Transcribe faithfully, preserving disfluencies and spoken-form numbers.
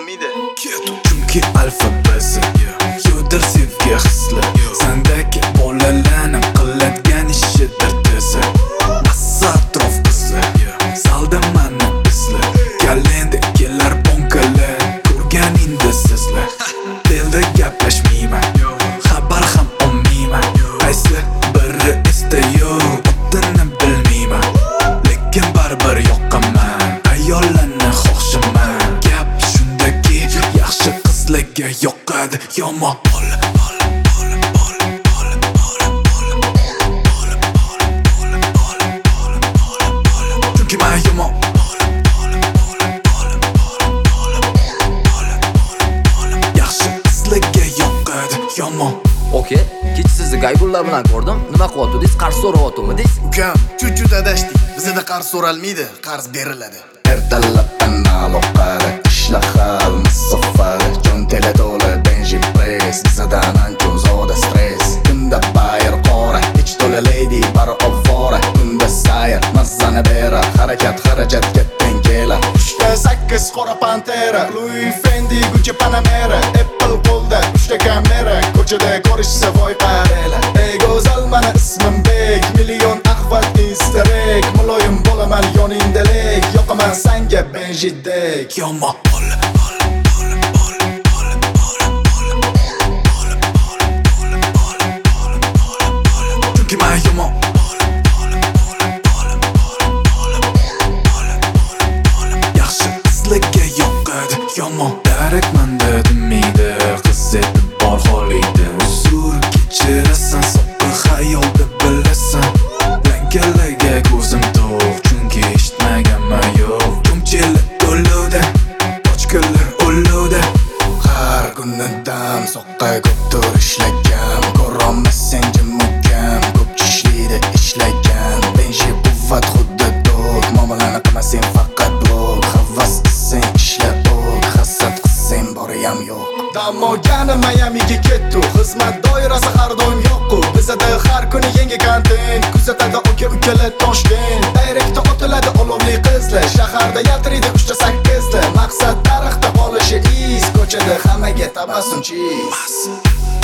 olmaydi. Chunki alfabeti yo'dir sevgi hisli. Sendagi bolalarni qiladigan ishidir tezi. Asatrof qizlar salda mani izlar. Kalenda kelar bonkalar ko'rganingda sizlar. Dilda gaplashmayman, xabar ham olmayman. Qaysi biri esda yo'q, otini bilmayman. Lekin baribir yoqaman, ayollarni xohishaman. Gap shundaki, yaxshi qizlarga yoqadi yomon. Chunki men yomon. Yaxshi qizlarga yoqadi yomon. Okey, kech sizni Gaygullar bilan ko'rdim. Nima qilyapsiz? Qarz so'rayaptimiz? Ukam, juda adashdik. Bizda qarz so'ralmaydi, qarz beriladi. Ertalabdan aloqada ishlar hal musaffar jon tele to'la benji press bizadan ancha uzoqda stress tunda bayir qora ich to'la lady bar ovora tunda sayr mazzani bera harakat xarajatga teng kela uchta sakkiz qora pantera Louis Fendi Gucci Panamera Apple qo'lda uchta kamera ko'chada ko'rishsa voy qarela ey go'zal mana ismim Bek million ahvat istarek muloyim bo'laman yoningdalik yoqaman sanga benjidek Yomon. Chunki men yomon. Yaxshi qizlarga yoqadi yomon. Darak manda demaydi, qiz etib bor holiydi. Uzr kechirasan, soqqa xayolda bilasan. Lankalarga ko'zim to'q, chunki eshitmaganman yo'q. Ko'mchilar to'luvda, ochkalar o'luvda. har kuni dam soqqa ko'pdir ishlagan ko'rolmas sen jimukam ko'p ishlaydi ishlagan benji quvvat xuddi dog muomalani qilmasang faqat blog havas qilsang ishlar o'q hasad qilsang boriyam yo'q damogani Miamiga ketdi xizmat doirasi har doim yo'q bizada har kuni yangi kontent kuzatadi aka ukalar Toshkent direktda otiladi olovli qizlar shaharda yaltiraydi uchta sakkizda maqsad tarixda qolishi is ko'chada hammaga tabassum cheese